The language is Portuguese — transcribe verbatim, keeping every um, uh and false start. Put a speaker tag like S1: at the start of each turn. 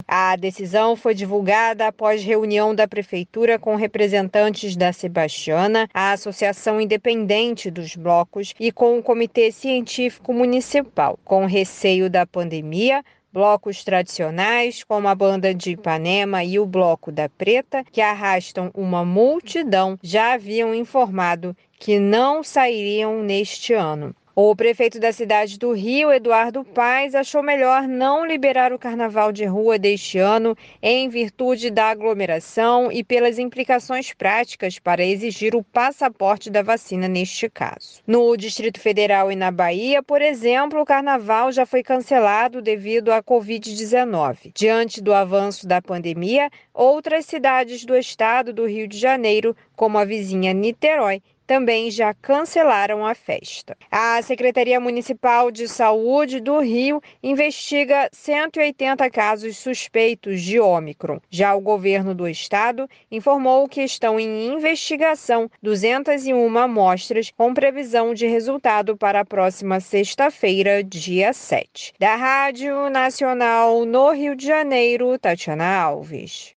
S1: A decisão foi divulgada após reunião da Prefeitura com representantes da Sebastiana, a Associação Independente dos Blocos e com o Comitê Científico Municipal. Com receio da pandemia, blocos tradicionais, como a Banda de Ipanema e o Bloco da Preta, que arrastam uma multidão, já haviam informado que não sairiam neste ano. O prefeito da cidade do Rio, Eduardo Paes, achou melhor não liberar o carnaval de rua deste ano em virtude da aglomeração e pelas implicações práticas para exigir o passaporte da vacina neste caso. No Distrito Federal e na Bahia, por exemplo, o carnaval já foi cancelado devido à covid dezenove. Diante do avanço da pandemia, outras cidades do estado do Rio de Janeiro, como a vizinha Niterói, também já cancelaram a festa. A Secretaria Municipal de Saúde do Rio investiga cento e oitenta casos suspeitos de Ômicron. Já o governo do estado informou que estão em investigação duzentas e uma amostras com previsão de resultado para a próxima sexta-feira, dia sete. Da Rádio Nacional no Rio de Janeiro, Tatiana Alves.